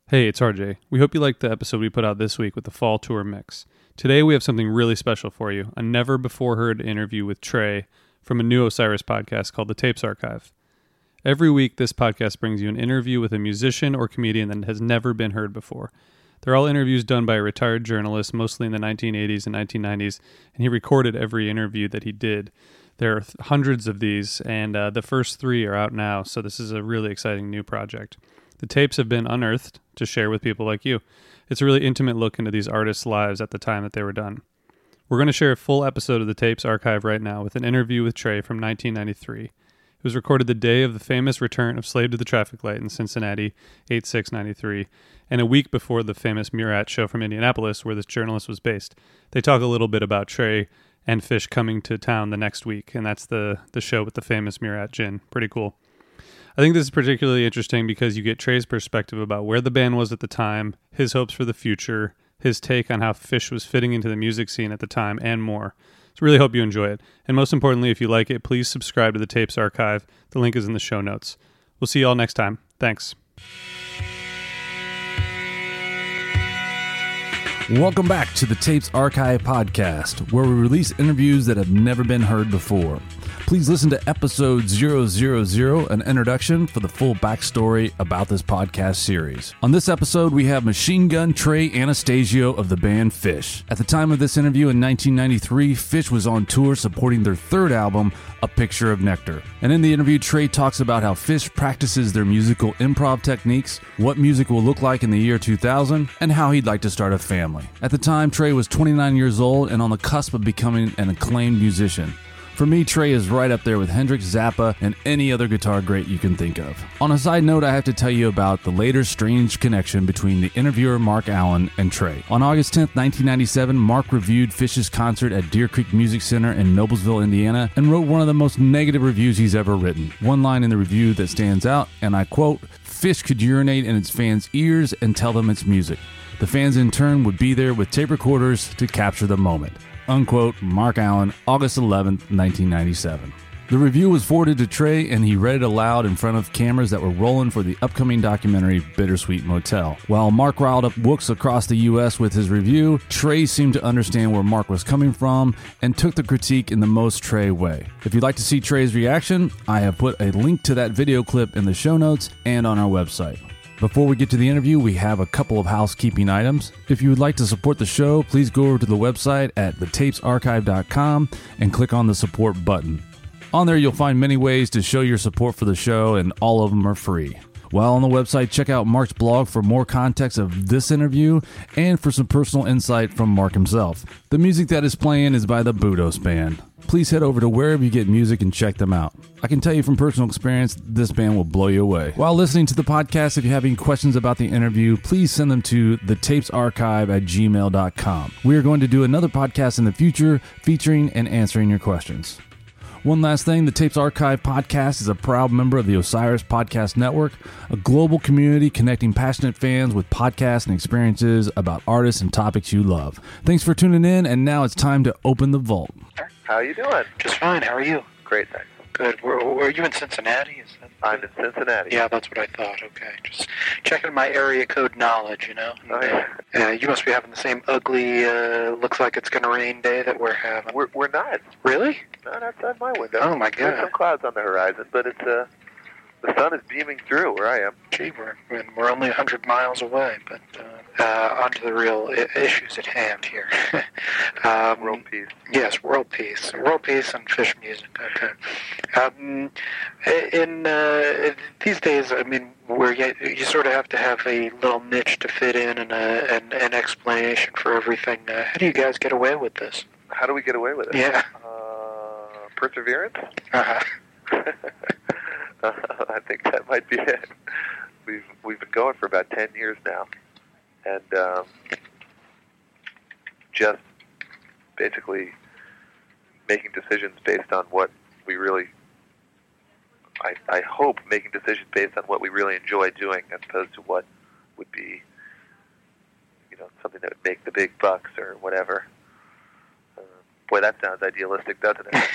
Hey, it's RJ. We hope you liked the episode we put out this week with the fall tour mix. Today we have something really special for you, a never-before-heard interview with Trey from a new Osiris podcast called The Tapes Archive. Every week this podcast brings you an interview with a musician or comedian that has never been heard before. They're all interviews done by a retired journalist, mostly in the 1980s and 1990s, and he recorded every interview that he did. There are hundreds of these, and the first 3 are out now, so this is a really exciting new project. The tapes have been unearthed to share with people like you. It's a really intimate look into these artists' lives at the time that they were done. We're going to share a full episode of the Tapes Archive right now with an interview with Trey from 1993. It was recorded the day of the famous return of Slave to the Traffic Light in Cincinnati, 8/6/93, and a week before the famous Murat show from Indianapolis where this journalist was based. They talk a little bit about Trey and Fish coming to town the next week, and that's the show with the famous Murat gin. Pretty cool. I think this is particularly interesting because you get Trey's perspective about where the band was at the time, his hopes for the future, his take on how Fish was fitting into the music scene at the time, and more. So really hope you enjoy it. And most importantly, if you like it, please subscribe to the Tapes Archive. The link is in the show notes. We'll see you all next time. Thanks. Welcome back to the Tapes Archive podcast, where we release interviews that have never been heard before. Please listen to episode 000, an introduction for the full backstory about this podcast series. On this episode, we have Machine Gun Trey Anastasio of the band Fish. At the time of this interview in 1993, Fish was on tour supporting their third album, A Picture of Nectar. And in the interview, Trey talks about how Fish practices their musical improv techniques, what music will look like in the year 2000, and how he'd like to start a family. At the time, Trey was 29 years old and on the cusp of becoming an acclaimed musician. For me, Trey is right up there with Hendrix, Zappa, and any other guitar great you can think of. On a side note, I have to tell you about the later strange connection between the interviewer Mark Allen and Trey. On August 10th, 1997, Mark reviewed Fish's concert at Deer Creek Music Center in Noblesville, Indiana, and wrote one of the most negative reviews he's ever written. One line in the review that stands out, and I quote, "Fish could urinate in its fans' ears and tell them it's music. The fans in turn would be there with tape recorders to capture the moment." Unquote, Mark Allen, August 11th, 1997. The review was forwarded to Trey, and he read it aloud in front of cameras that were rolling for the upcoming documentary Bittersweet Motel. While Mark riled up wooks across the U.S. with his review, Trey seemed to understand where Mark was coming from and took the critique in the most Trey way. If you'd like to see Trey's reaction, I have put a link to that video clip in the show notes and on our website. Before we get to the interview, we have a couple of housekeeping items. If you would like to support the show, please go over to the website at thetapesarchive.com and click on the support button. On there, you'll find many ways to show your support for the show, and all of them are free. While on the website, check out Mark's blog for more context of this interview and for some personal insight from Mark himself. The music that is playing is by the Budos Band. Please head over to wherever you get music and check them out. I can tell you from personal experience, this band will blow you away. While listening to the podcast, if you have any questions about the interview, please send them to thetapesarchive@gmail.com. We are going to do another podcast in the future featuring and answering your questions. One last thing, the Tapes Archive podcast is a proud member of the Osiris Podcast Network, a global community connecting passionate fans with podcasts and experiences about artists and topics you love. Thanks for tuning in, and now it's time to open the vault. How you doing? Just fine. How are you? Great, thanks. Good. Were you in Cincinnati? I'm in Cincinnati. Yeah, that's what I thought. Okay. Just checking my area code knowledge, you know. Oh, yeah. You must be having the same ugly, looks like it's going to rain day that we're having. We're not. Really? Not outside my window. Oh, my There's God. some clouds on the horizon, but it's the sun is beaming through where I am. Gee, we're only 100 miles away, but on to the real issues at hand here. World peace. Yes, world peace. World peace and fish music. Okay. In these days, I mean, where you sort of have to have a little niche to fit in and an explanation for everything. How do you guys get away with this? How do we get away with it? Yeah. Perseverance? Uh-huh. I think that might be it. We've been going for about 10 years now, and just basically making decisions based on what we really, I hope making decisions based on what we really enjoy doing as opposed to what would be, something that would make the big bucks or whatever. Boy, that sounds idealistic, doesn't it?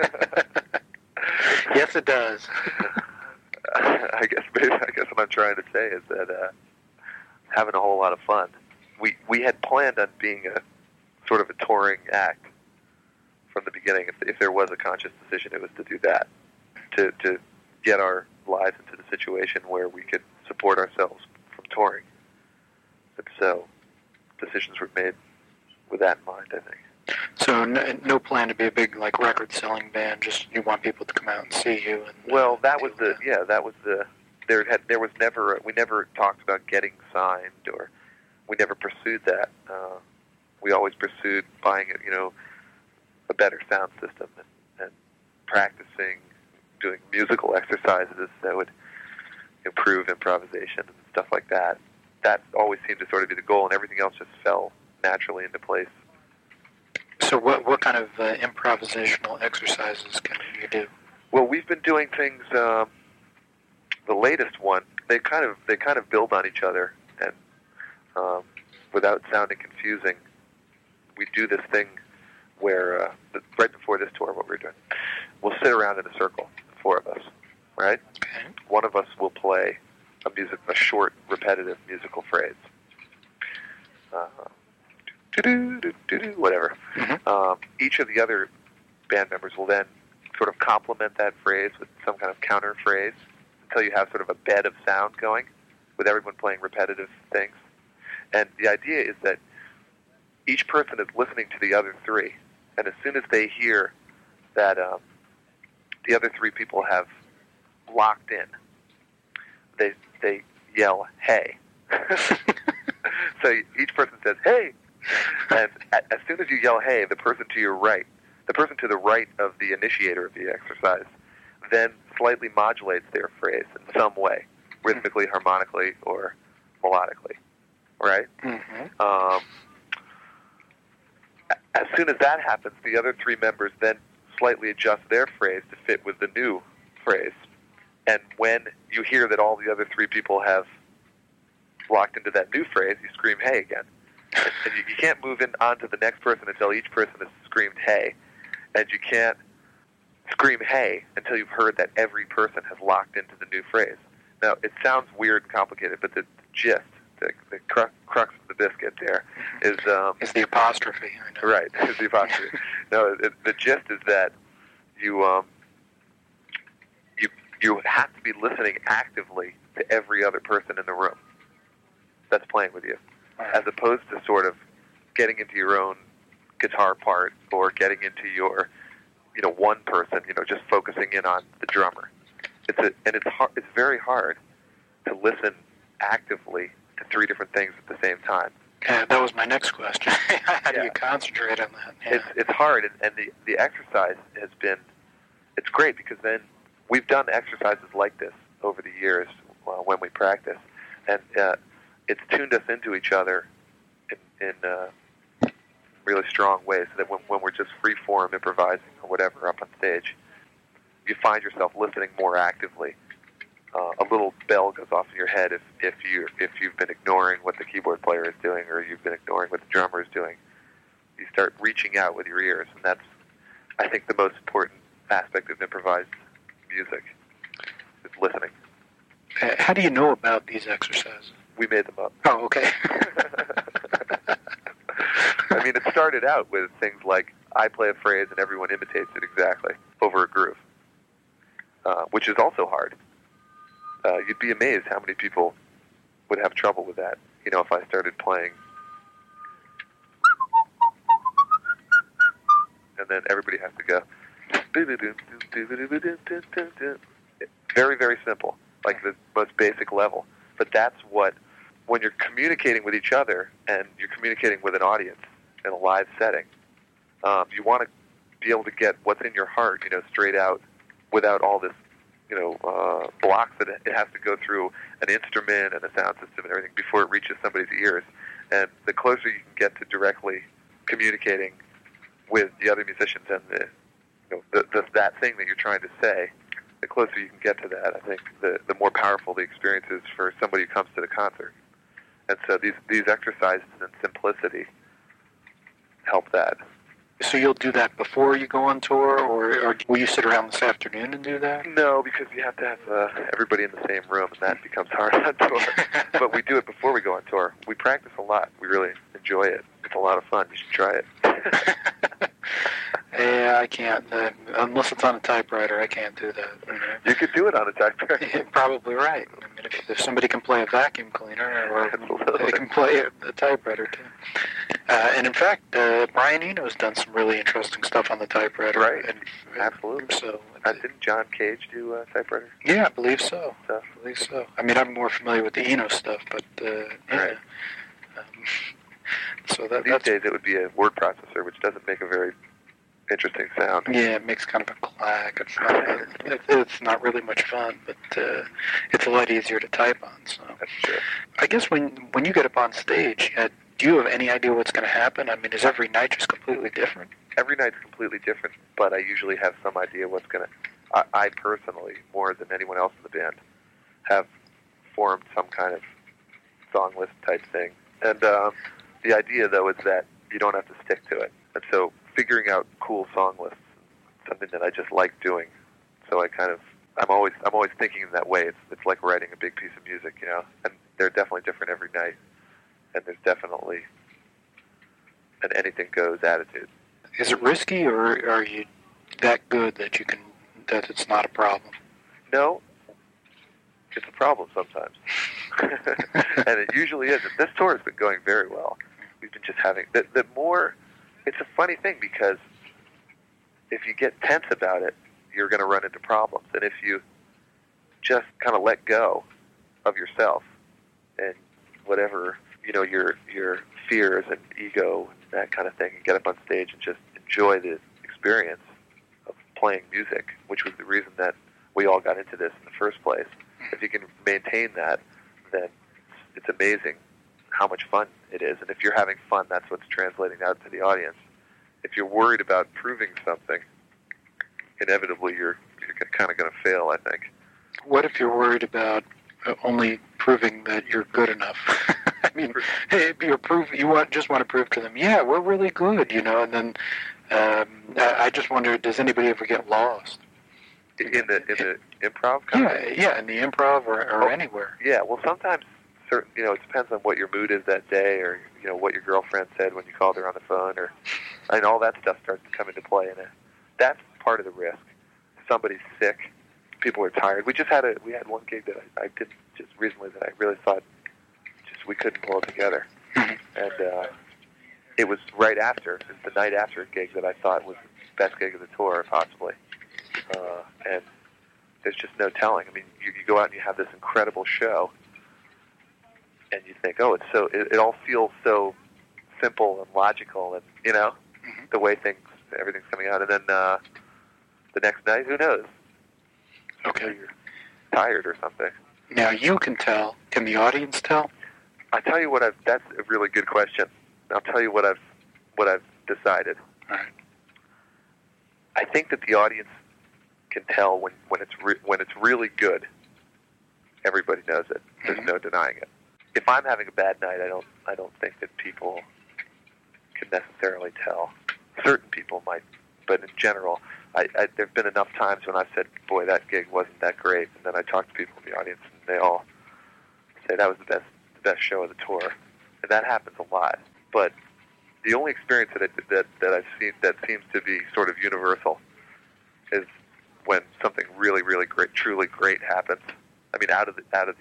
Yes, it does. I guess what I'm trying to say is that having a whole lot of fun. We had planned on being a sort of a touring act from the beginning. If there was a conscious decision, it was to do that, to get our lives into the situation where we could support ourselves from touring. And so decisions were made with that in mind, I think. So no plan to be a big like record-selling band. Just you want people to come out and see you. And, well, that was the there was never we never talked about getting signed, or we never pursued that. We always pursued buying a better sound system and practicing, doing musical exercises that would improve improvisation and stuff like that. That always seemed to sort of be the goal, and everything else just fell naturally into place. So what kind of improvisational exercises can you do? Well, we've been doing things. The latest one, they kind of build on each other, and without sounding confusing, we do this thing where right before this tour, what we're doing, we'll sit around in a circle, the four of us, right? Okay. One of us will play a short, repetitive musical phrase. Whatever. Mm-hmm. Each of the other band members will then sort of complement that phrase with some kind of counter phrase until you have sort of a bed of sound going with everyone playing repetitive things. And the idea is that each person is listening to the other three, and as soon as they hear that the other three people have locked in, they yell, "Hey!" So each person says, "Hey!" And as soon as you yell, "Hey," the person to your right, the person to the right of the initiator of the exercise, then slightly modulates their phrase in some way, rhythmically, harmonically, or melodically, right? Mm-hmm. As soon as that happens, the other three members then slightly adjust their phrase to fit with the new phrase. And when you hear that all the other three people have locked into that new phrase, you scream, "Hey," again. And you can't move on to the next person until each person has screamed, "Hey." And you can't scream, "Hey," until you've heard that every person has locked into the new phrase. Now, it sounds weird and complicated, but the gist, the crux of the biscuit there is the apostrophe. I know. Right, is the apostrophe. No, the gist is that you have to be listening actively to every other person in the room that's playing with you, as opposed to sort of getting into your own guitar part or getting into your, one person, just focusing in on the drummer. It's very hard to listen actively to three different things at the same time. Yeah, that was my next question. How do you concentrate on that? Yeah. It's hard, and the exercise has been, it's great because then we've done exercises like this over the years when we practice, and it's tuned us into each other in really strong ways, so that when we're just free-form improvising or whatever up on stage, you find yourself listening more actively. A little bell goes off in your head if you've been ignoring what the keyboard player is doing or you've been ignoring what the drummer is doing. You start reaching out with your ears, and that's, I think, the most important aspect of improvised music, is listening. How do you know about these exercises? We made them up. Oh, okay. I mean, it started out with things like I play a phrase and everyone imitates it exactly over a groove, which is also hard. You'd be amazed how many people would have trouble with that. If I started playing, and then everybody has to go. Very, very simple, like the most basic level. But that's what, when you're communicating with each other and you're communicating with an audience in a live setting, you want to be able to get what's in your heart, straight out, without all this, blocks that it has to go through an instrument and a sound system and everything before it reaches somebody's ears. And the closer you can get to directly communicating with the other musicians and that thing that you're trying to say, the closer you can get to that, I think the more powerful the experience is for somebody who comes to the concert. And so these exercises and simplicity help that. So you'll do that before you go on tour, or will you sit around this afternoon and do that? No, because you have to have everybody in the same room, and that becomes hard on tour. But we do it before we go on tour. We practice a lot. We really enjoy it. It's a lot of fun. You should try it. Yeah, I can't. Unless it's on a typewriter, I can't do that. You could do it on a typewriter. You're probably right. I mean, if somebody can play a vacuum cleaner, or Absolutely. they can play a typewriter too. And in fact, Brian Eno's done some really interesting stuff on the typewriter. Right. And, Absolutely. So, Didn't John Cage do typewriter yeah, I believe so. stuff? I believe so. I mean, I'm more familiar with the Eno stuff, but yeah. Right. So These days it would be a word processor, which doesn't make a very interesting sound. yeah, it makes kind of a clack. It's not really much fun, but it's a lot easier to type on. So That's true. I guess when you get up on stage, do you have any idea what's going to happen? I mean, is every night just completely different? Every night's completely different, but I usually have some idea what's going to... I personally, more than anyone else in the band, have formed some kind of song list type thing. And the idea, though, is that you don't have to stick to it. And so figuring out cool song lists is something that I just like doing. So I'm always thinking in that way. It's like writing a big piece of music, you know. And they're definitely different every night. And there's definitely an anything goes attitude. Is it risky, or are you that good that it's not a problem? No, it's a problem sometimes. And it usually is. This tour has been going very well. We've been just having... It's a funny thing, because if you get tense about it, you're going to run into problems. And if you just kind of let go of yourself and whatever, you know, your fears and ego and that kind of thing, and get up on stage and just enjoy the experience of playing music, which was the reason that we all got into this in the first place. If you can maintain that, then it's amazing how much fun it is. And if you're having fun, that's what's translating out to the audience. If you're worried about proving something, inevitably you're kind of going to fail, I think. What if you're worried about only proving that you're good enough? I mean, hey, just want to prove to them, yeah, we're really good, you know. And then I just wonder, does anybody ever get lost in the improv? Yeah, in the improv or anywhere. Yeah, well, sometimes certain, you know, it depends on what your mood is that day, or you know what your girlfriend said when you called her on the phone, and all that stuff starts to come into play, and that's part of the risk. Somebody's sick, people are tired. We had one gig that I did just recently that I really thought we couldn't pull it together, and it was right after, it's the night after a gig that I thought was the best gig of the tour, possibly, and there's just no telling. I mean, you go out and you have this incredible show, and you think, oh, it all feels so simple and logical, and you know, the way everything's coming out, and then the next night, who knows? Okay, you're tired or something. Now you can tell. Can the audience tell? I tell you what that's a really good question. I'll tell you what I've decided. All right. I think that the audience can tell when it's really good. Everybody knows it. There's no denying it. If I'm having a bad night, I don't think that people can necessarily tell. Certain people might, but in general, there've been enough times when I've said, "Boy, that gig wasn't that great," and then I talk to people in the audience, and they all say that was the best show of the tour, and that happens a lot. But the only experience that I've seen that seems to be sort of universal is when something really, really great, truly great happens. I mean, out of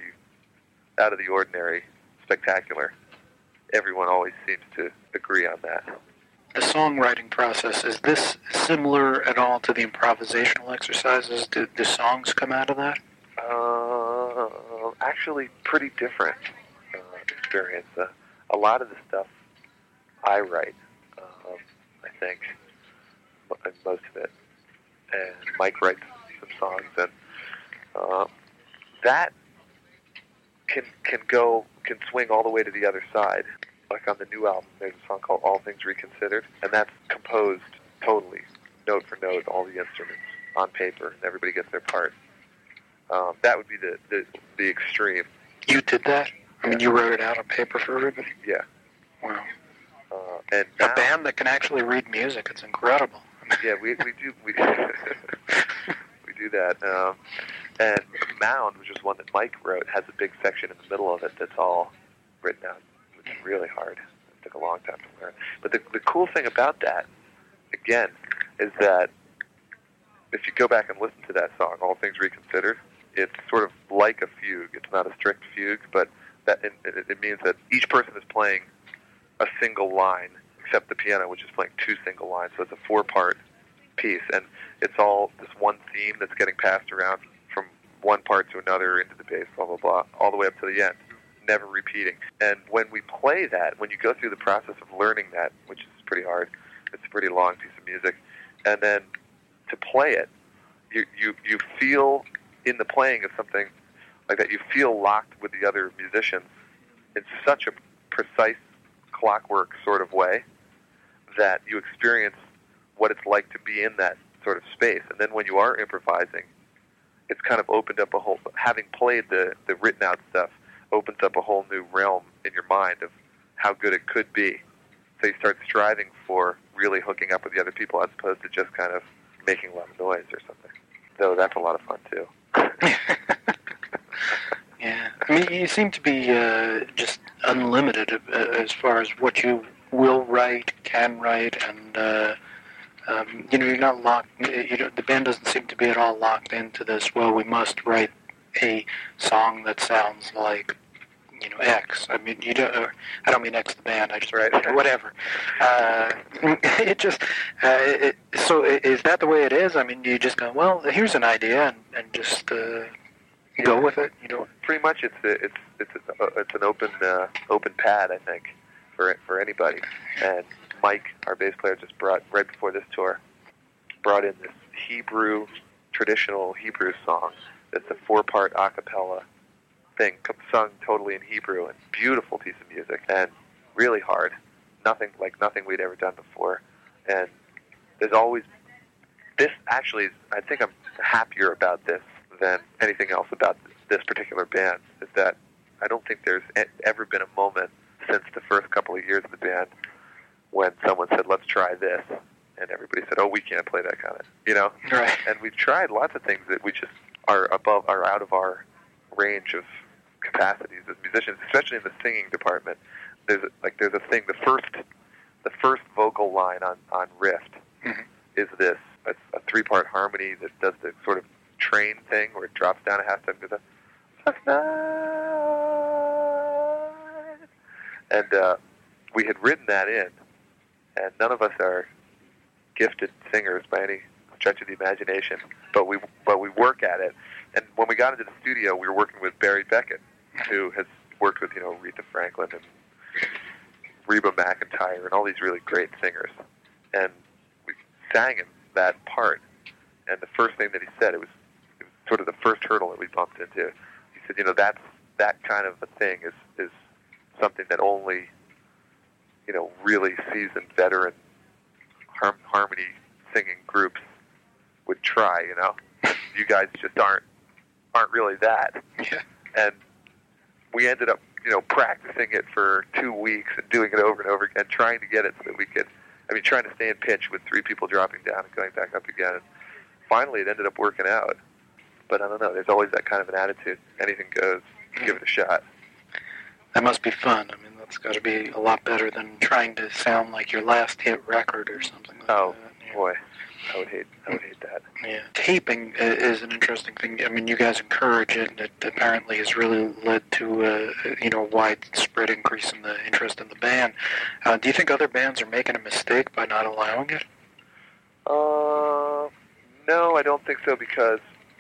the ordinary, spectacular. Everyone always seems to agree on that. The songwriting process, is this similar at all to the improvisational exercises? Do songs come out of that? Actually, pretty different experience. A lot of the stuff I write, I think, most of it, and Mike writes some songs, and that can swing all the way to the other side. Like on the new album, there's a song called All Things Reconsidered, and that's composed totally, note for note, all the instruments on paper, and everybody gets their part. That would be the extreme. You did that? I mean, you wrote it out on paper for everybody? Yeah. Wow. And A now, band that can actually read music. It's incredible. yeah, we do we do that. And Mound, which is one that Mike wrote, has a big section in the middle of it that's all written out, which is really hard. It took a long time to learn. But the cool thing about that, again, is that if you go back and listen to that song, All Things Reconsidered, it's sort of like a fugue. It's not a strict fugue, but that it means that each person is playing a single line, except the piano, which is playing two single lines. So it's a 4-part piece, and it's all this one theme that's getting passed around from one part to another into the bass, blah, blah, blah, all the way up to the end, never repeating. And when we play that, when you go through the process of learning that, which is pretty hard, it's a pretty long piece of music, and then to play it, you feel in the playing of something like that, you feel locked with the other musicians in such a precise clockwork sort of way that you experience what it's like to be in that sort of space. And then when you are improvising, it's kind of opened up a whole, having played the written out stuff, opens up a whole new realm in your mind of how good it could be. So you start striving for really hooking up with the other people as opposed to just kind of making a lot of noise or something. So that's a lot of fun too. Yeah, I mean, you seem to be just unlimited as far as what you will write, can write, and you're not locked. The band doesn't seem to be at all locked into this. Well, we must write a song that sounds like X. I mean, I don't mean X the band. I just whatever. It just. So is that the way it is? I mean, you just go, well, here's an idea, and just go with it. Pretty much, it's an open pad, I think, for anybody. And Mike, our bass player, just brought right before this tour, brought in this traditional Hebrew song. That's a 4-part a cappella thing, sung totally in Hebrew, and beautiful piece of music, and really hard. Nothing we'd ever done before. And there's always this. Actually, I think I'm happier about this than anything else about this particular band. Is that I don't think there's ever been a moment since the first couple of years of the band when someone said, "Let's try this," and everybody said, "Oh, we can't play that kind of," Right. And we've tried lots of things that we just are out of our range of capacities as musicians, especially in the singing department. There's a thing. The first vocal line on Rift is this. It's a 3-part harmony that does the sort of train thing where it drops down a half step and goes and we had written that in, and none of us are gifted singers by any stretch of the imagination, but we work at it. And when we got into the studio, we were working with Barry Beckett, who has worked with Aretha Franklin and Reba McEntire and all these really great singers, and we sang him that part. And the first thing that he said, it was sort of the first hurdle that we bumped into. He said, that kind of a thing is something that only really seasoned veteran harmony singing groups would try. You guys just aren't really that. Yeah. And we ended up practicing it for 2 weeks and doing it over and over again, trying to get it so that we could. Trying to stay in pitch with 3 people dropping down and going back up again. And finally, it ended up working out. But I don't know. There's always that kind of an attitude. Anything goes. Give it a shot. That must be fun. I mean, that's got to be a lot better than trying to sound like your last hit record or something like that. Oh, boy. I would hate that. Yeah. Taping is an interesting thing. I mean, you guys encourage it, and it apparently has really led to a widespread increase in the interest in the band. Do you think other bands are making a mistake by not allowing it? No, I don't think so, because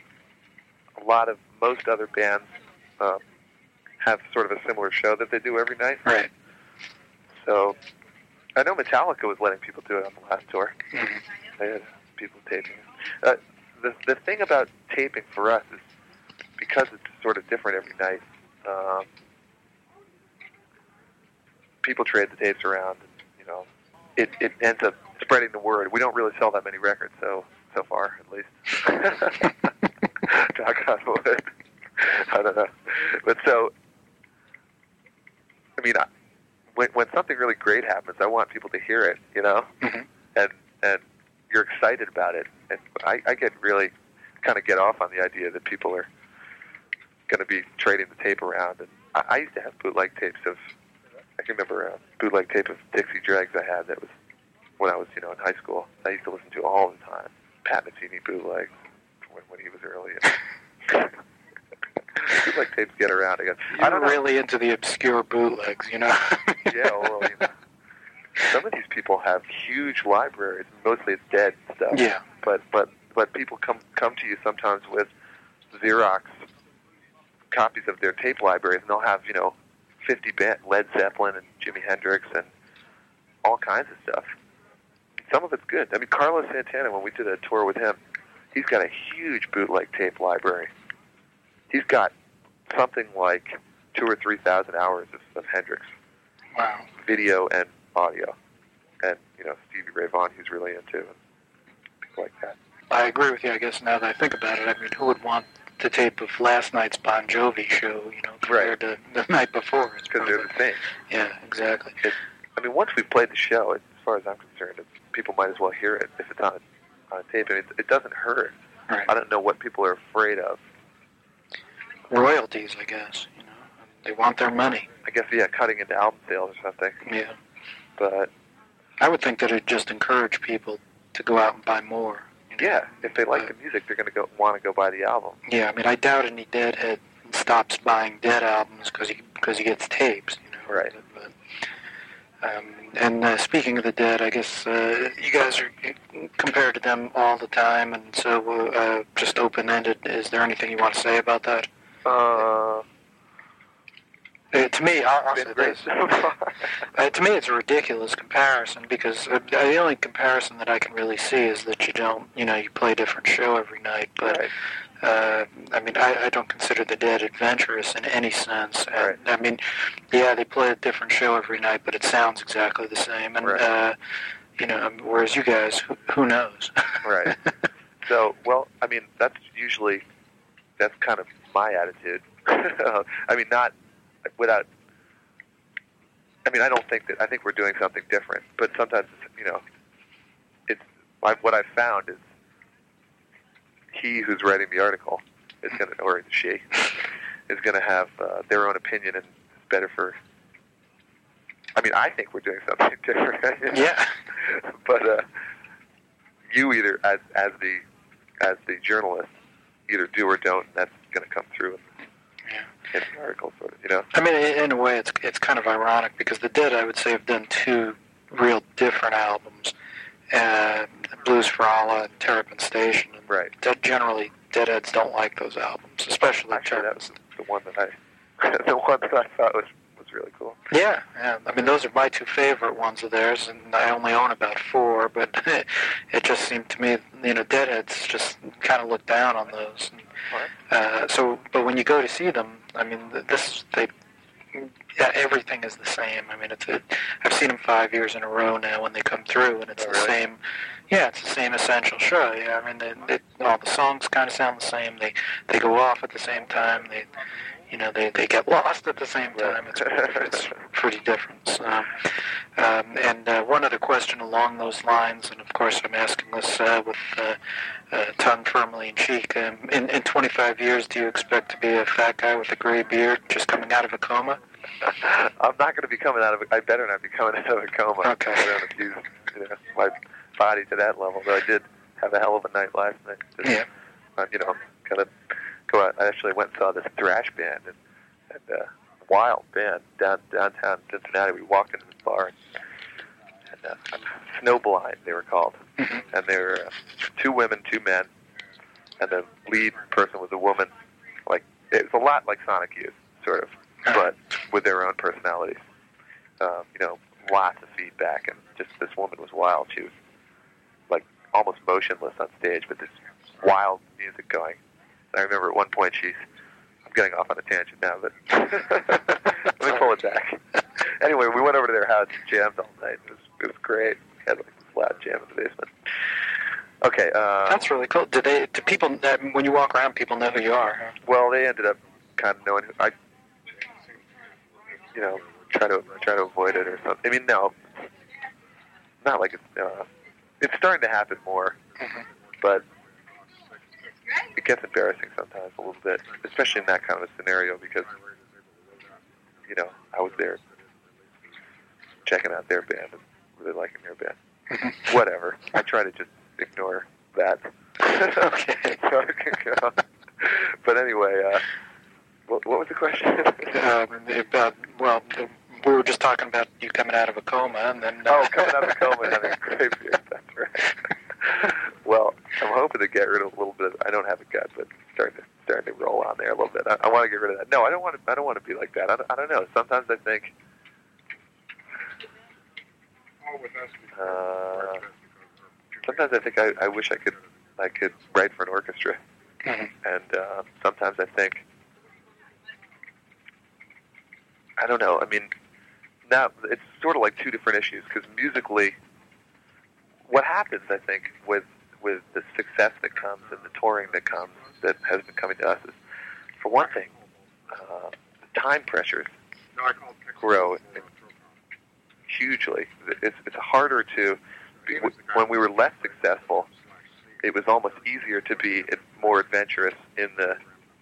most other bands have sort of a similar show that they do every night. Right. So I know Metallica was letting people do it on the last tour. Mm-hmm. They had people taping it. The thing about taping for us is because it's sort of different every night. People trade the tapes around, and it ends up spreading the word. We don't really sell that many records, so far at least. Knock on wood. I don't know, but so when something really great happens, I want people to hear it, you know, and you're excited about it. And I get really kind of get off on the idea that people are going to be trading the tape around. And I used to have bootleg tapes of, I can remember a bootleg tape of Dixie Dregs I had that was when I was, you know, in high school. I used to listen to all the time. Pat Metheny bootlegs when he was early. Bootleg tapes get around. You're really into the obscure bootlegs, you know? Yeah, well, you know, some of these people have huge libraries. Mostly it's dead stuff. Yeah. But people come to you sometimes with Xerox copies of their tape libraries, and they'll have, you know, 50 Led Zeppelin and Jimi Hendrix and all kinds of stuff. Some of it's good. I mean, Carlos Santana, when we did a tour with him, he's got a huge bootleg tape library. He's got something like 2,000 or 3,000 hours of Hendrix. Wow. Video and audio. And, you know, Stevie Ray Vaughan, he's really into, and people like that. I agree with you, I guess, now that I think about it. I mean, who would want the tape of last night's Bon Jovi show, you know, compared to the night before? Because they're the same. Yeah, exactly. I mean, once we've played the show, as far as I'm concerned, people might as well hear it if it's on tape. I mean, it doesn't hurt. Right. I don't know what people are afraid of. Royalties, I guess. You know, they want their money. I guess, yeah, cutting into album sales or something. Yeah. But I would think that it'd just encourage people to go out and buy more. You know? Yeah, if they like the music, they're going to want to go buy the album. Yeah, I mean, I doubt any Deadhead stops buying Dead albums because he gets tapes. You know, right? And speaking of the Dead, I guess you guys are compared to them all the time, and so just open-ended. Is there anything you want to say about that? To me, I'll say this. To me, it's a ridiculous comparison because the only comparison that I can really see is that you play a different show every night. But right. I mean, I don't consider the Dead adventurous in any sense. Right. I mean, yeah, they play a different show every night, but it sounds exactly the same. And right. Whereas you guys, who knows? Right. So, well, I mean, that's kind of my attitude. I mean, not without. I mean, I think we're doing something different, but sometimes, what I've found is he who's writing the article is going to, or she, is going to have their own opinion, and it's better for. I mean, I think we're doing something different. Yeah. But you either, as the journalist, either do or don't, and that's going to come through in the article, sort of, I mean, in a way, it's kind of ironic because the Dead, I would say, have done two real different albums, Blues for Allah and Terrapin Station. And right. Generally, Deadheads don't like those albums, especially Actually, that was the one that I thought was really cool. Yeah. I mean, those are my two favorite ones of theirs, and I only own about 4. But it just seemed to me, Deadheads just kind of look down on those. But when you go to see them, I mean, everything is the same. I mean, I've seen them 5 years in a row now when they come through, and it's same. Yeah, it's the same essential show. Yeah, I mean, all the songs kind of sound the same. They go off at the same time. They get lost at the same time. It's pretty different. So, and one other question along those lines, and of course I'm asking this with tongue firmly in cheek. In 25 years, do you expect to be a fat guy with a gray beard just coming out of a coma? I'm not going to be coming out of. I better not be coming out of a coma. Okay. I don't abuse my body to that level. But I did have a hell of a night last night. Yeah. I'm going to go out. I actually went and saw this thrash band and wild band downtown Cincinnati. We walked into this bar and Snowblind, they were called, and they were 2 women, 2 men, and the lead person was a woman. Like it was a lot like Sonic Youth, sort of, but with their own personalities. Lots of feedback, and just this woman was wild. She was like almost motionless on stage, but this wild music going. I remember at one point I'm getting off on a tangent now, but let me pull it back. Anyway, we went over to their house and jammed all night. It was great. We had like this loud jam in the basement. Okay. That's really cool. Do people, when you walk around, people know who you are? Huh? Well, they ended up kind of knowing who try to avoid it or something. I mean, no, not like it's starting to happen more, but it gets embarrassing sometimes a little bit, especially in that kind of a scenario because, you know, I was there checking out their band and really liking their band. Whatever. I try to just ignore that. Okay. But anyway, what was the question? We were just talking about you coming out of a coma, and then... coming out of a coma and having a grave beard, that's right. Well, I'm hoping to get rid of a little bit. I don't have a gut, but starting to roll on there a little bit. I want to get rid of that. No, I don't want to be like that. I don't know. Sometimes I think... sometimes I think I wish I could write for an orchestra, and sometimes I think I don't know. I mean, now it's sort of like two different issues because musically, what happens I think with the success that comes and the touring that comes that has been coming to us is, for one thing, the time pressures grow hugely. It's harder to. When we were less successful, it was almost easier to be more adventurous in the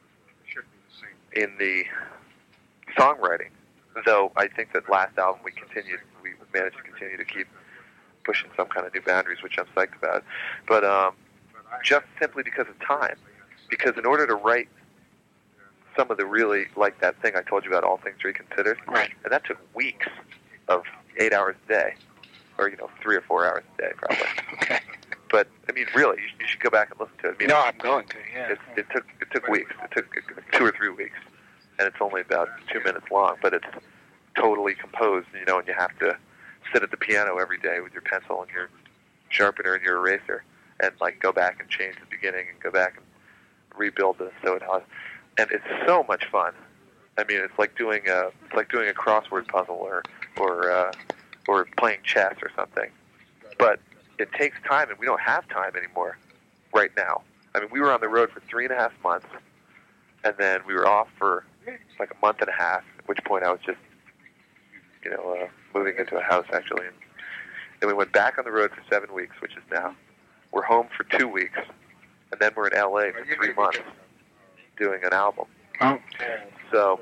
songwriting. Though I think that last album we managed to continue to keep pushing some kind of new boundaries, which I'm psyched about. But just simply because of time, because in order to write some of the really like that thing I told you about, All Things Reconsidered, right, and that took weeks of 8 hours a day. Or 3 or 4 hours a day, probably. Okay. But I mean, really, you should go back and listen to it. I mean, no, I'm going to. Yeah. It took weeks. It took 2 or 3 weeks, and it's only about 2 minutes long. But it's totally composed, and you have to sit at the piano every day with your pencil and your sharpener and your eraser, and go back and change the beginning and go back and rebuild this. So and it's so much fun. I mean, it's like doing a crossword puzzle or playing chess or something. But it takes time, and we don't have time anymore right now. I mean, we were on the road for 3.5 months, and then we were off for a month and a half, at which point I was just, moving into a house, actually. And then we went back on the road for 7 weeks, which is now. We're home for 2 weeks, and then we're in L.A. for 3 months doing an album. Oh. So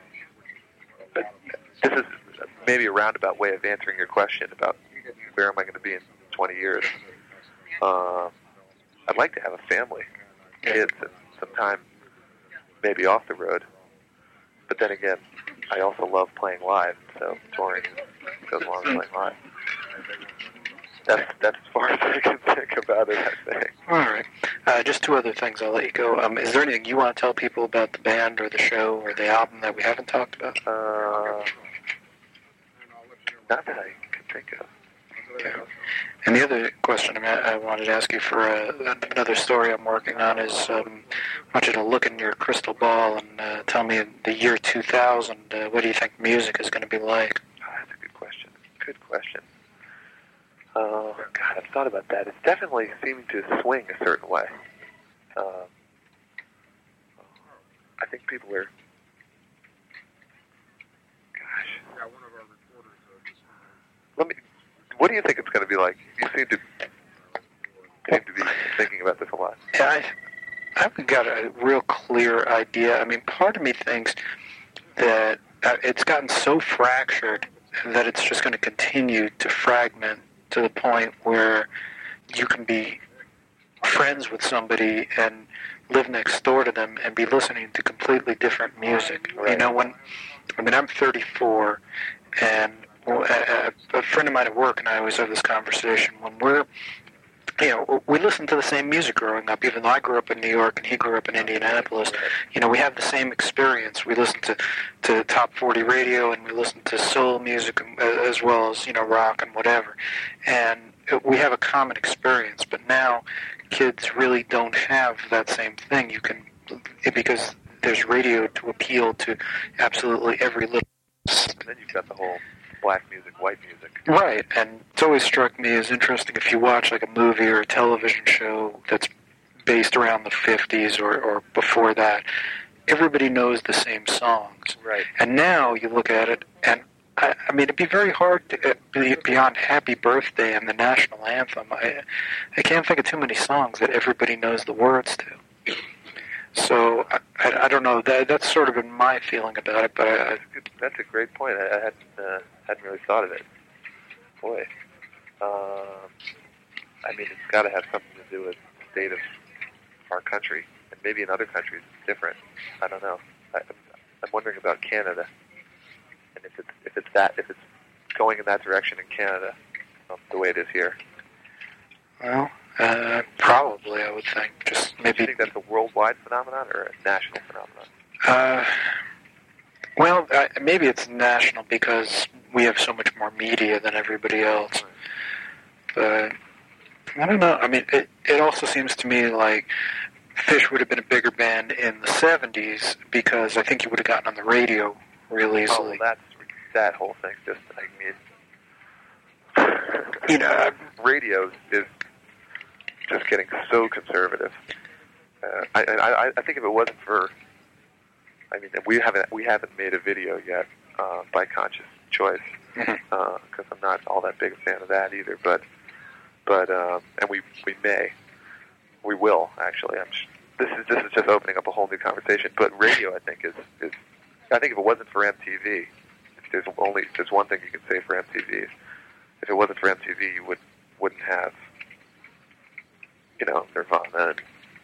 this is maybe a roundabout way of answering your question about where am I going to be in 20 years. I'd like to have a family, kids, and some time maybe off the road. But then again, I also love playing live, so touring goes along with playing live. That's as far as I can think about it, I think. All right. Just 2 other things, I'll let you go. Is there anything you want to tell people about the band or the show or the album that we haven't talked about? Not that I can think of. Okay. And the other question I wanted to ask you for another story I'm working on is I want you to look in your crystal ball and tell me the year 2000, what do you think music is going to be like? Oh, that's a good question. Good question. God, I've thought about that. It's definitely seeming to swing a certain way. I think people are... Gosh. What do you think it's going to be like? You seem to be thinking about this a lot. Yeah, I've got a real clear idea. I mean, part of me thinks that it's gotten so fractured that it's just going to continue to fragment to the point where you can be friends with somebody and live next door to them and be listening to completely different music. Right. I'm 34, and a friend of mine at work and I always have this conversation when we listen to the same music growing up, even though I grew up in New York and he grew up in Indianapolis. We have the same experience. We listen to top 40 radio and we listen to soul music as well as, rock and whatever. And we have a common experience, but now kids really don't have that same thing. Because there's radio to appeal to absolutely every little... And then you've got the whole black music, white music. Right, and it's always struck me as interesting if you watch a movie or a television show that's based around the 50s or before that, everybody knows the same songs. Right. And now you look at it, and I mean, it'd be very hard to, beyond Happy Birthday and the national anthem. I can't think of too many songs that everybody knows the words to. So I don't know. That's sort of been my feeling about it. But that's a great point. I hadn't really thought of it. Boy, I mean, it's got to have something to do with the state of our country, and maybe in other countries it's different. I don't know. I'm wondering about Canada, and if it's going in that direction in Canada, the way it is here. Well, probably, I would think. Just maybe. Do you think that's a worldwide phenomenon or a national phenomenon? Well, maybe it's national because we have so much more media than everybody else. But I don't know. I mean, it also seems to me like Fish would have been a bigger band in the 70s because I think he would have gotten on the radio real easily. Oh, well, that whole thing. Just, I mean, you know, radio is just getting so conservative. I think if it wasn't for, I mean, we haven't made a video yet by conscious choice because I'm not all that big a fan of that either. But and we will actually. This is just opening up a whole new conversation. But radio, I think, is I think if it wasn't for MTV, if there's one thing you can say for MTV, if it wasn't for MTV, you wouldn't have, you know, Nirvana and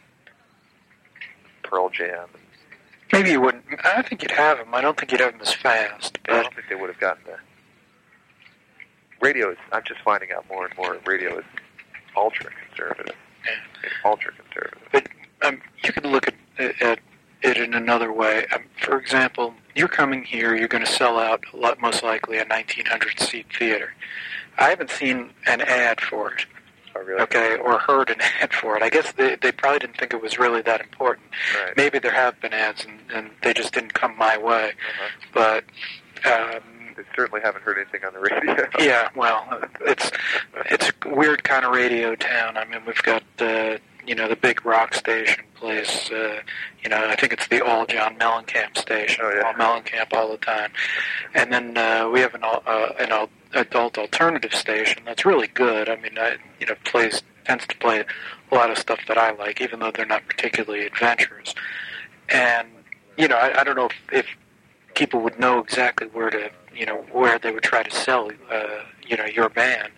Pearl Jam. Maybe you wouldn't. I think you'd have them. I don't think you'd have them as fast. But I don't think they would have gotten there. Radio is. I'm just finding out more and more. Radio is ultra conservative. Yeah. Ultra conservative. But you could look at it in another way. For example, you're coming here. You're going to sell out most likely a 1,900-seat theater. I haven't seen an ad for it. Oh, really? Okay, or heard an ad for it. I guess they probably didn't think it was really that important. Right. Maybe there have been ads, and they just didn't come my way. But they certainly haven't heard anything on the radio. Yeah, well, it's a weird kind of radio town. I mean, we've got the big rock station place. I think it's the all John Mellencamp station. Oh, yeah. All Mellencamp all the time. And then we have an adult alternative station that's really good. I mean, tends to play a lot of stuff that I like, even though they're not particularly adventurous. And I don't know if people would know exactly where they would try to sell your band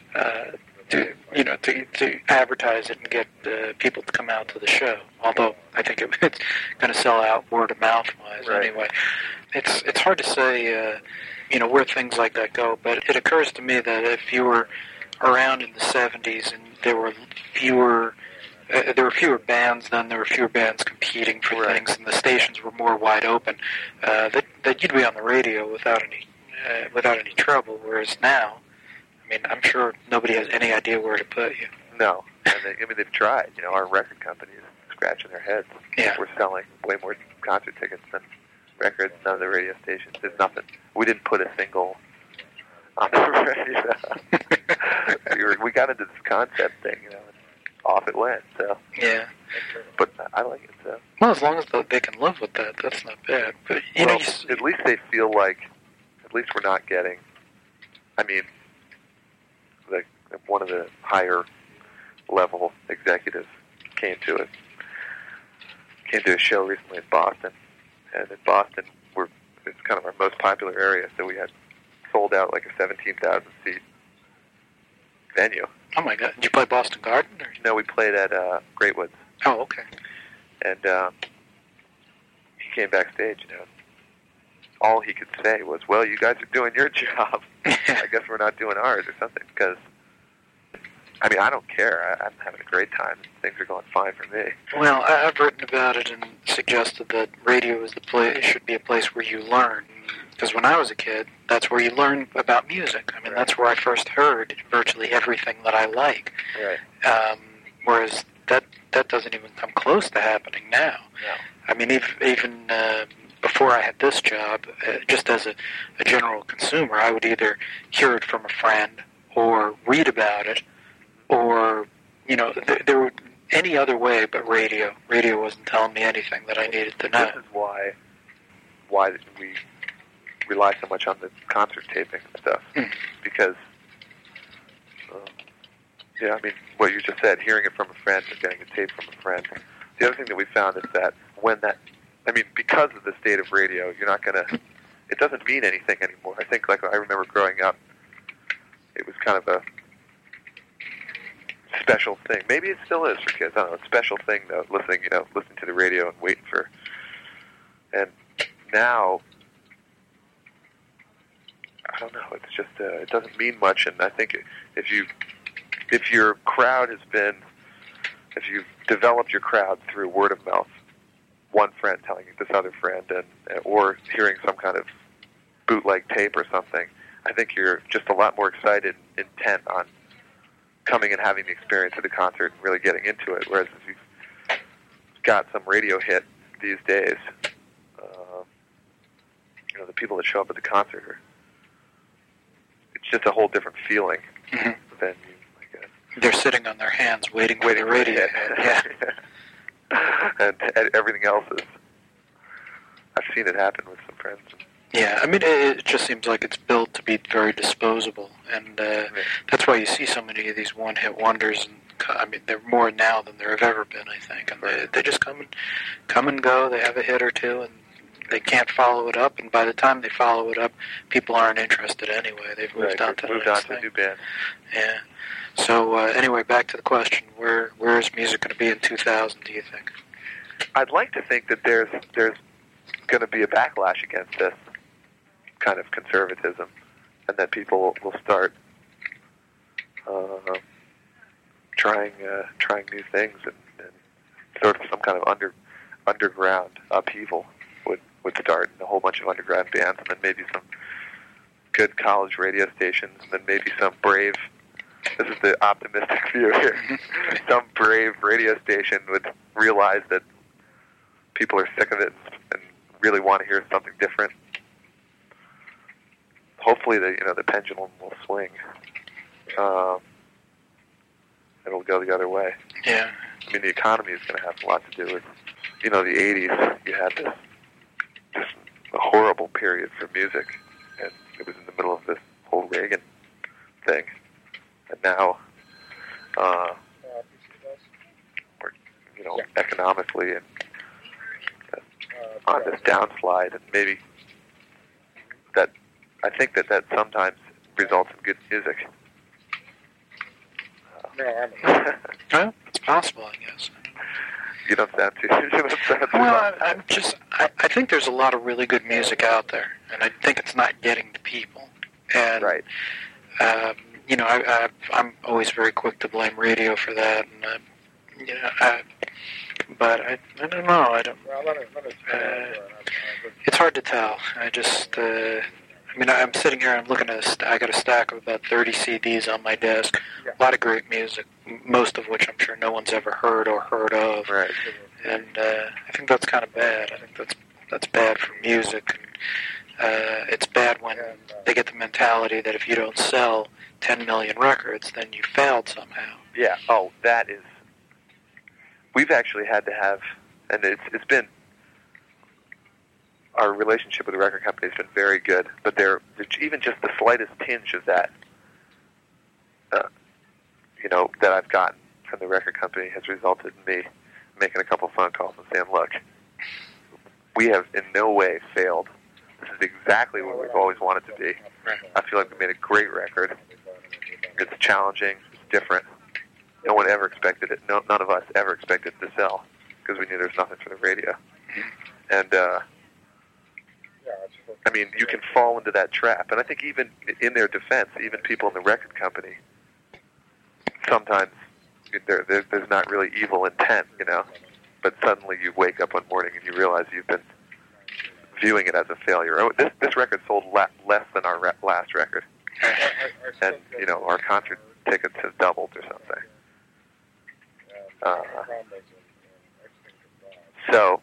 to advertise it and get people to come out to the show. Although I think it's going to sell out word of mouth wise. Right. Anyway. It's hard to say where things like that go, but it occurs to me that if you were around in the 70s and there were fewer bands, then there were fewer bands competing for things, and the stations were more wide open, that you'd be on the radio without any trouble. Whereas now, I mean, I'm sure nobody has any idea where to put you. No, and they've tried. Our record company is scratching their heads. Yeah. We're selling way more concert tickets than records. None of the radio stations. There's nothing. We didn't put a single on the radio. we got into this concept thing, and off it went. So yeah, but I like it. So well, as long as they can live with that, that's not bad. But at least they feel like at least we're not getting. I mean, one of the higher level executives came to a show recently in Boston, and in Boston it's kind of our most popular area, so we had sold out like a 17,000 seat venue. Oh my God! Did you play Boston Garden? Or? No, we played at Great Woods. Oh, okay. And he came backstage, all he could say was, "Well, you guys are doing your job. I guess we're not doing ours," or something. Because I mean, I don't care. I'm having a great time. Things are going fine for me. Well, I've written about it and suggested that radio is should be a place where you learn. Because when I was a kid, that's where you learn about music. I mean, that's where I first heard virtually everything that I like. Right. Whereas that doesn't even come close to happening now. No. I mean, even before I had this job, just as a general consumer, I would either hear it from a friend or read about it, or there would any other way but radio. Radio wasn't telling me anything that I needed to know. This is why rely so much on the concert taping and stuff because, yeah, I mean, what you just said, hearing it from a friend or getting a tape from a friend. The other thing that we found is that because of the state of radio, you're not going to, it doesn't mean anything anymore. I think, like, I remember growing up, it was kind of a special thing. Maybe it still is for kids. I don't know. It's a special thing, though, listening to the radio and waiting for, and now, I don't know, it's just, it doesn't mean much, and I think if your crowd if you've developed your crowd through word of mouth, one friend telling this other friend, or hearing some kind of bootleg tape or something, I think you're just a lot more excited and intent on coming and having the experience of the concert and really getting into it. Whereas if you've got some radio hit these days, the people that show up at the concert it's just a whole different feeling than they're sitting on their hands waiting for the radio. Yeah. And everything else is. I've seen it happen with some friends. Yeah, I mean, it just seems like it's built to be very disposable, and that's why you see so many of these one-hit wonders. And I mean, they're more now than there have ever been, I think. And they just come and go. They have a hit or two, and they can't follow it up. And by the time they follow it up, people aren't interested anyway. They've moved on to the next thing. New band. Yeah. So anyway, back to the question: where is music going to be in 2000? Do you think? I'd like to think that there's going to be a backlash against this kind of conservatism, and that people will start trying new things, and sort of some kind of underground upheaval would start, and a whole bunch of underground bands, and then maybe some good college radio stations, and then maybe some brave. This is the optimistic view here. Some brave radio station would realize that people are sick of it and really want to hear something different. Hopefully, the pendulum will swing. It'll go the other way. Yeah. I mean, the economy is going to have a lot to do with, the 80s. You had this a horrible period for music, and it was in the middle of this whole Reagan thing. And now, we're, economically and on this downslide, and maybe that, I think that sometimes results in good music. Well, it's possible, I guess. You don't sound too. Well, I think there's a lot of really good music out there, and I think it's not getting to people. And right. I'm always very quick to blame radio for that, and but I don't know. It's hard to tell. I'm sitting here and I'm looking at I got a stack of about 30 CDs on my desk. A lot of great music, most of which I'm sure no one's ever heard or heard of. Right. And I think that's kind of bad. I think that's bad for music. And, it's bad when they get the mentality that if you don't sell 10 million records, then you failed somehow. Yeah. Oh, that is. We've actually had to have, and it's been. Our relationship with the record company has been very good, but there even just the slightest tinge of that, that I've gotten from the record company has resulted in me making a couple phone calls and saying, "Look, we have in no way failed. This is exactly what we've always wanted to be. I feel like we made a great record. It's challenging, it's different. No one ever expected it. None of us ever expected it to sell because we knew there was nothing for the radio." And you can fall into that trap. And I think even in their defense, even people in the record company, sometimes there's not really evil intent, but suddenly you wake up one morning and you realize you've been viewing it as a failure. Oh, this record sold less than our last record. And, our concert tickets have doubled or something. So,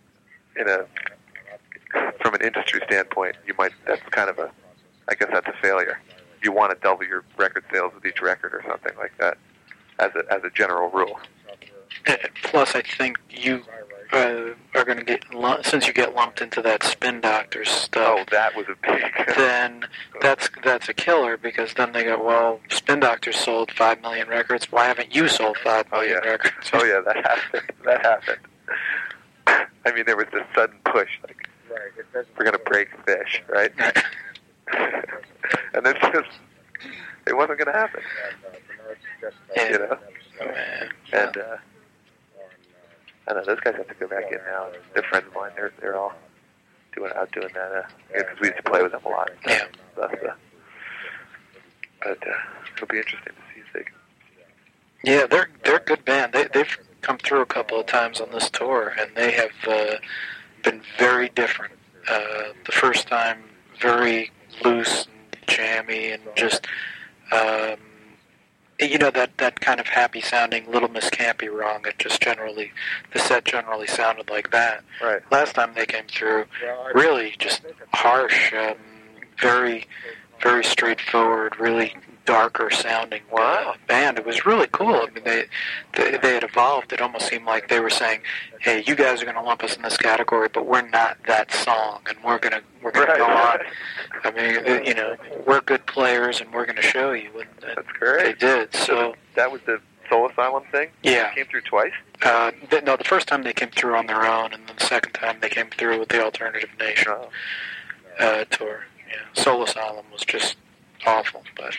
from an industry standpoint, that's kind of I guess that's a failure. You want to double your record sales with each record or something like that, as a general rule. Plus, I think you are going to get, since you get lumped into that Spin Doctors stuff. Oh, that was a big... Then that's a killer, because then they go, well, Spin Doctors sold 5 million records. Why haven't you sold 5 million records? Oh, yeah, that happened. I mean, there was this sudden push, like, we're going to break Fish, right? And then just, it wasn't going to happen. Yeah. You know? Man. And, I don't know, those guys have to go back in now. They're friends of mine. They're all out doing that, because we used to play with them a lot. Yeah. But it'll be interesting to see if they can. Yeah, they're a good band. They've come through a couple of times on this tour, and they have been very different. The first time, very loose and jammy, and just that kind of happy sounding Little Miss Can't Be Wrong. The set generally sounded like that. Right. Last time they came through, really just harsh, very, very straightforward, really darker sounding band. It was really cool. I mean, they had evolved. It almost seemed like they were saying, "Hey, you guys are going to lump us in this category, but we're not that song, and we're gonna go on." I mean, we're good players, and we're going to show you. And that's great. They did. So that was the Soul Asylum thing. Yeah, came through twice. No, the first time they came through on their own, and then the second time they came through with the Alternative Nation tour. Yeah, Soul Asylum was just awful, but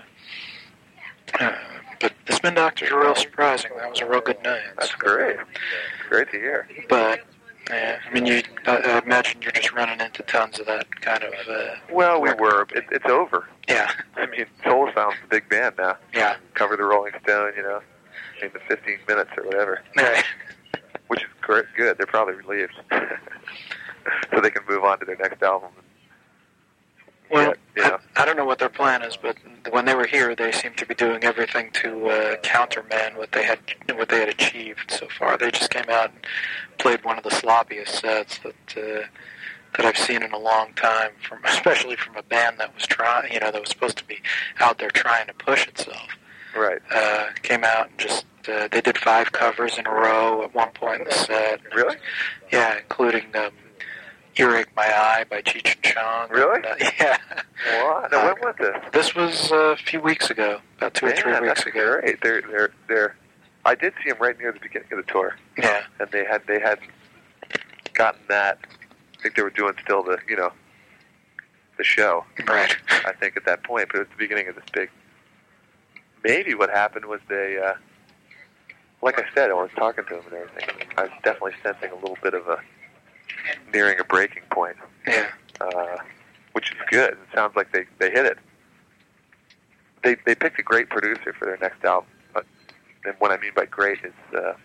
the Spin Doctors were real surprising. That was a real good night. That's great. Great to hear. But I mean, I imagine you're just running into tons of that kind of. Well, we were. It's over. Yeah. I mean, Soul Asylum's a big band now. Yeah. Cover the Rolling Stone, in the 15 minutes or whatever. Right. Which is good. They're probably relieved, so they can move on to their next album. Well, I don't know what their plan is, but when they were here, they seemed to be doing everything to countermand what they had achieved so far. They just came out and played one of the sloppiest sets that I've seen in a long time, especially from a band that was that was supposed to be out there trying to push itself. Right. Came out and just they did 5 covers in a row at one point in the set. Really? Yeah, including Earache My Eye by Cheech and Chong. Really? Yeah. What? Now, when was this? This was a few weeks ago, about 2 or 3 weeks ago. Great. They're. I did see them right near the beginning of the tour. Yeah. And they hadn't gotten that. I think they were doing still the show. Right. I think at that point, but at the beginning of this big. Maybe what happened was they. Like I said, I was talking to them and everything. I was definitely sensing a little bit of nearing a breaking point. Yeah. Which is good. It sounds like they hit it. They picked a great producer for their next album. And what I mean by great is,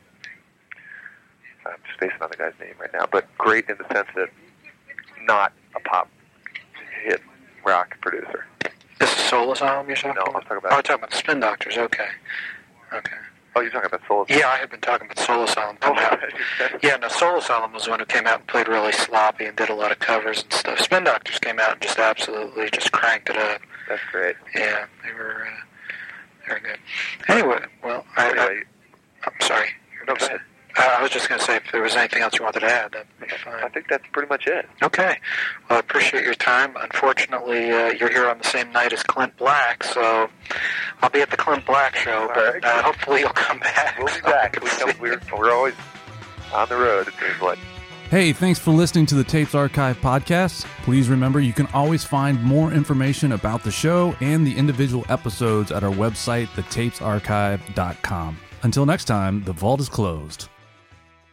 I'm spacing on the guy's name right now, but great in the sense that not a pop hit rock producer. This is Soul Asylum you're talking about? No, I'm talking about... Oh, I'm talking about the Spin Doctors, okay. Oh, you're talking about Soul Asylum? Yeah, I had been talking about Soul Asylum. Yeah, no, Soul Asylum was the one who came out and played really sloppy and did a lot of covers and stuff. Spin Doctors came out and just absolutely just cranked it up. That's great. Yeah, they were very good. Anyway, well, I'm sorry. No, go ahead. I was just going to say, if there was anything else you wanted to add, that'd be fine. I think that's pretty much it. Okay. Well, I appreciate your time. Unfortunately, you're here on the same night as Clint Black, so I'll be at the Clint Black show, but hopefully you'll come back. We'll be back. We're always on the road, it seems like. Hey, thanks for listening to the Tapes Archive podcast. Please remember you can always find more information about the show and the individual episodes at our website, thetapesarchive.com. Until next time, the vault is closed.